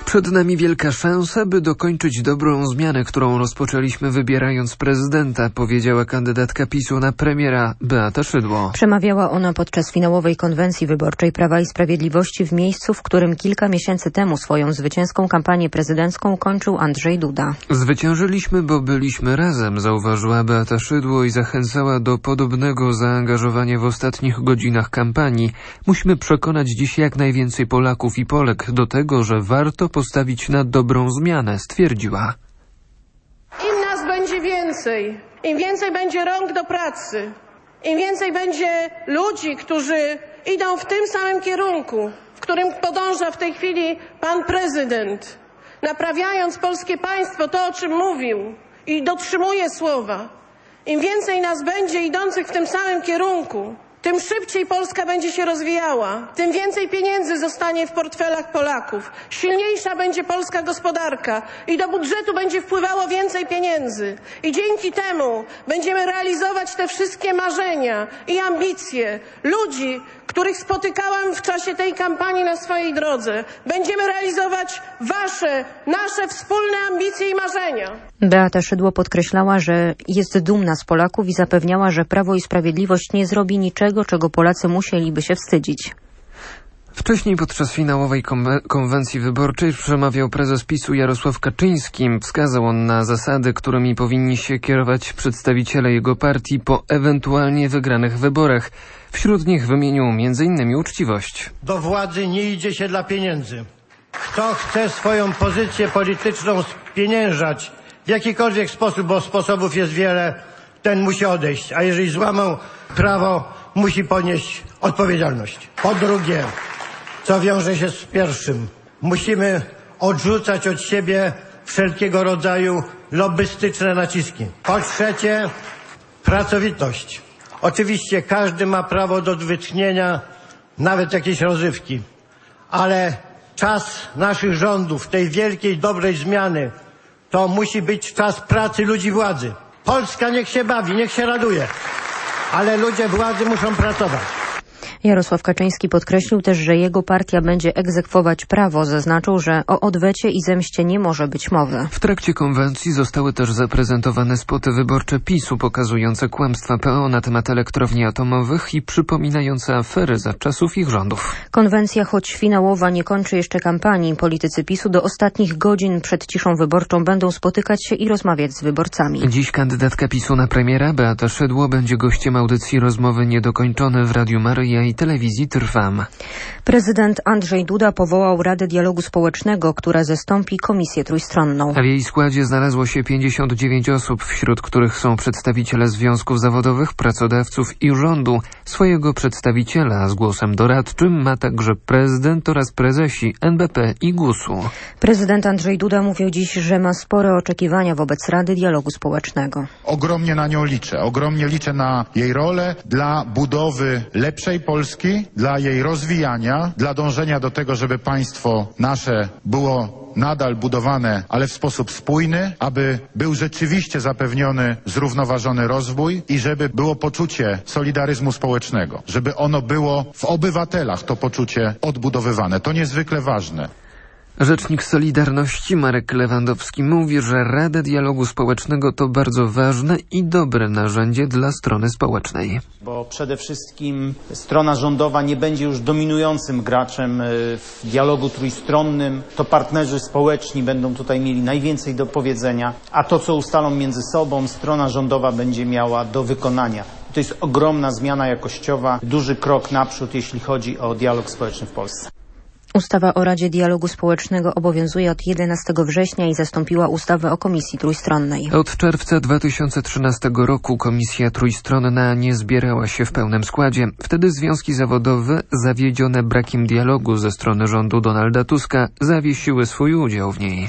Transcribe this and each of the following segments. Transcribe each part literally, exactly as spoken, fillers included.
Przed nami wielka szansa, by dokończyć dobrą zmianę, którą rozpoczęliśmy wybierając prezydenta, powiedziała kandydatka PiSu na premiera Beata Szydło. Przemawiała ona podczas finałowej konwencji wyborczej Prawa i Sprawiedliwości w miejscu, w którym kilka miesięcy temu swoją zwycięską kampanię prezydencką kończył Andrzej Duda. Zwyciężyliśmy, bo byliśmy razem, zauważyła Beata Szydło i zachęcała do podobnego zaangażowania w ostatnich godzinach kampanii. Musimy przekonać dziś jak najwięcej Polaków i Polek do tego, że warto postawić na dobrą zmianę, stwierdziła. Im nas będzie więcej, im więcej będzie rąk do pracy, im więcej będzie ludzi, którzy idą w tym samym kierunku, w którym podąża w tej chwili pan prezydent, naprawiając polskie państwo, to o czym mówił i dotrzymuje słowa. Im więcej nas będzie idących w tym samym kierunku, tym szybciej Polska będzie się rozwijała, tym więcej pieniędzy zostanie w portfelach Polaków, silniejsza będzie polska gospodarka i do budżetu będzie wpływało więcej pieniędzy. I dzięki temu będziemy realizować te wszystkie marzenia i ambicje ludzi, których spotykałam w czasie tej kampanii na swojej drodze. Będziemy realizować wasze, nasze wspólne ambicje i marzenia. Beata Szydło podkreślała, że jest dumna z Polaków i zapewniała, że Prawo i Sprawiedliwość nie zrobi niczego, czego Polacy musieliby się wstydzić. Wcześniej podczas finałowej konwencji wyborczej przemawiał prezes PiSu Jarosław Kaczyński. Wskazał on na zasady, którymi powinni się kierować przedstawiciele jego partii po ewentualnie wygranych wyborach. Wśród nich wymienił między innymi uczciwość. Do władzy nie idzie się dla pieniędzy. Kto chce swoją pozycję polityczną spieniężać w jakikolwiek sposób, bo sposobów jest wiele, ten musi odejść. A jeżeli złamał prawo, musi ponieść odpowiedzialność. Po drugie, co wiąże się z pierwszym, musimy odrzucać od siebie wszelkiego rodzaju lobbystyczne naciski. Po trzecie, pracowitość. Oczywiście każdy ma prawo do wytchnienia nawet jakiejś rozrywki, ale czas naszych rządów, tej wielkiej, dobrej zmiany, to musi być czas pracy ludzi władzy. Polska niech się bawi, niech się raduje, ale ludzie władzy muszą pracować. Jarosław Kaczyński podkreślił też, że jego partia będzie egzekwować prawo. Zaznaczył, że o odwecie i zemście nie może być mowy. W trakcie konwencji zostały też zaprezentowane spoty wyborcze PiSu pokazujące kłamstwa P O na temat elektrowni atomowych i przypominające afery za czasów ich rządów. Konwencja, choć finałowa, nie kończy jeszcze kampanii. Politycy PiSu do ostatnich godzin przed ciszą wyborczą będą spotykać się i rozmawiać z wyborcami. Dziś kandydatka PiSu na premiera Beata Szydło będzie gościem audycji Rozmowy Niedokończone w Radiu Maryja i telewizji Trwam. Prezydent Andrzej Duda powołał Radę Dialogu Społecznego, która zastąpi Komisję Trójstronną. A w jej składzie znalazło się pięćdziesiąt dziewięć osób, wśród których są przedstawiciele związków zawodowych, pracodawców i rządu. Swojego przedstawiciela z głosem doradczym ma także prezydent oraz prezesi N B P i gusu. Prezydent Andrzej Duda mówił dziś, że ma spore oczekiwania wobec Rady Dialogu Społecznego. Ogromnie na nią liczę. Ogromnie liczę na jej rolę dla budowy lepszej Polski, dla jej rozwijania, dla dążenia do tego, żeby państwo nasze było nadal budowane, ale w sposób spójny, aby był rzeczywiście zapewniony zrównoważony rozwój i żeby było poczucie solidaryzmu społecznego, żeby ono było w obywatelach, to poczucie odbudowywane. To niezwykle ważne. Rzecznik Solidarności Marek Lewandowski mówi, że Rada Dialogu Społecznego to bardzo ważne i dobre narzędzie dla strony społecznej. Bo przede wszystkim strona rządowa nie będzie już dominującym graczem w dialogu trójstronnym. To partnerzy społeczni będą tutaj mieli najwięcej do powiedzenia, a to, co ustalą między sobą, strona rządowa będzie miała do wykonania. To jest ogromna zmiana jakościowa, duży krok naprzód, jeśli chodzi o dialog społeczny w Polsce. Ustawa o Radzie Dialogu Społecznego obowiązuje od jedenastego września i zastąpiła ustawę o Komisji Trójstronnej. Od czerwca dwa tysiące trzynastego roku Komisja Trójstronna nie zbierała się w pełnym składzie. Wtedy związki zawodowe, zawiedzione brakiem dialogu ze strony rządu Donalda Tuska, zawiesiły swój udział w niej.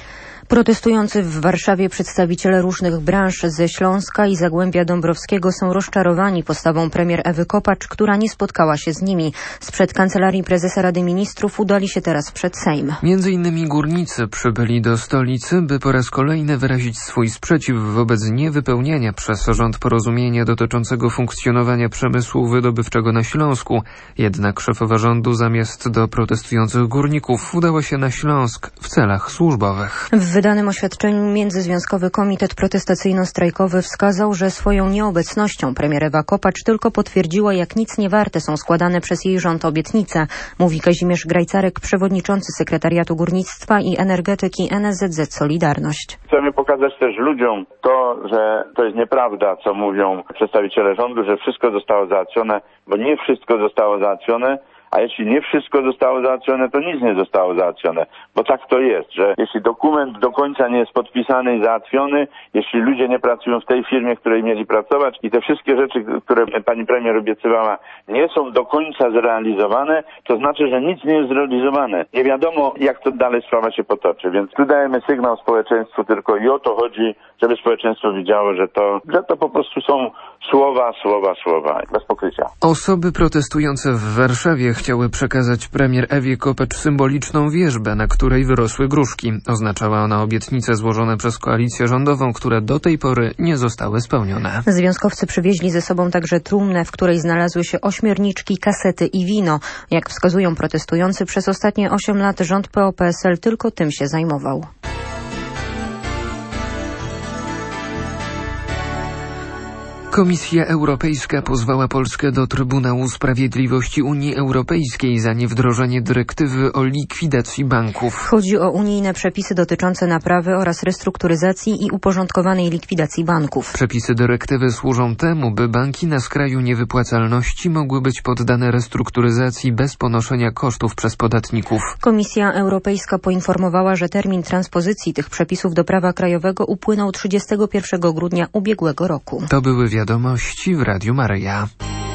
Protestujący w Warszawie przedstawiciele różnych branż ze Śląska i Zagłębia Dąbrowskiego są rozczarowani postawą premier Ewy Kopacz, która nie spotkała się z nimi. Sprzed Kancelarii Prezesa Rady Ministrów udali się teraz przed Sejm. Między innymi górnicy przybyli do stolicy, by po raz kolejny wyrazić swój sprzeciw wobec niewypełniania przez rząd porozumienia dotyczącego funkcjonowania przemysłu wydobywczego na Śląsku. Jednak szefowa rządu zamiast do protestujących górników udała się na Śląsk w celach służbowych. W wydanym oświadczeniu Międzyzwiązkowy Komitet Protestacyjno-Strajkowy wskazał, że swoją nieobecnością premier Ewa Kopacz tylko potwierdziła, jak nic nie warte są składane przez jej rząd obietnice, mówi Kazimierz Grajcarek, przewodniczący Sekretariatu Górnictwa i Energetyki N S Z Z Solidarność. Chcemy pokazać też ludziom to, że to jest nieprawda, co mówią przedstawiciele rządu, że wszystko zostało załatwione, bo nie wszystko zostało załatwione. A jeśli nie wszystko zostało załatwione, to nic nie zostało załatwione. Bo tak to jest, że jeśli dokument do końca nie jest podpisany i załatwiony, jeśli ludzie nie pracują w tej firmie, w której mieli pracować i te wszystkie rzeczy, które pani premier obiecywała, nie są do końca zrealizowane, to znaczy, że nic nie jest zrealizowane. Nie wiadomo, jak to dalej sprawa się potoczy. Więc tu dajemy sygnał społeczeństwu tylko i o to chodzi, żeby społeczeństwo widziało, że to, że to po prostu są słowa, słowa, słowa, bez pokrycia. Osoby protestujące w Warszawie chciały przekazać premier Ewie Kopacz symboliczną wierzbę, na której wyrosły gruszki. Oznaczała ona obietnice złożone przez koalicję rządową, które do tej pory nie zostały spełnione. Związkowcy przywieźli ze sobą także trumnę, w której znalazły się ośmiorniczki, kasety i wino. Jak wskazują protestujący, przez ostatnie osiem lat rząd P O P S L tylko tym się zajmował. Komisja Europejska pozwała Polskę do Trybunału Sprawiedliwości Unii Europejskiej za niewdrożenie dyrektywy o likwidacji banków. Chodzi o unijne przepisy dotyczące naprawy oraz restrukturyzacji i uporządkowanej likwidacji banków. Przepisy dyrektywy służą temu, by banki na skraju niewypłacalności mogły być poddane restrukturyzacji bez ponoszenia kosztów przez podatników. Komisja Europejska poinformowała, że termin transpozycji tych przepisów do prawa krajowego upłynął trzydziestego pierwszego grudnia ubiegłego roku. To były wiadomości w Radiu Maryja.